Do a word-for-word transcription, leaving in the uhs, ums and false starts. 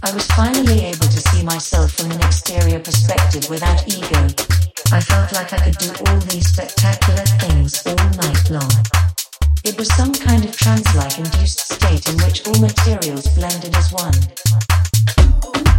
I was finally able to see myself from an exterior perspective without ego. I felt like I could do all these spectacular things all night long. It was some kind of trance-like induced state in which all materials blended as one.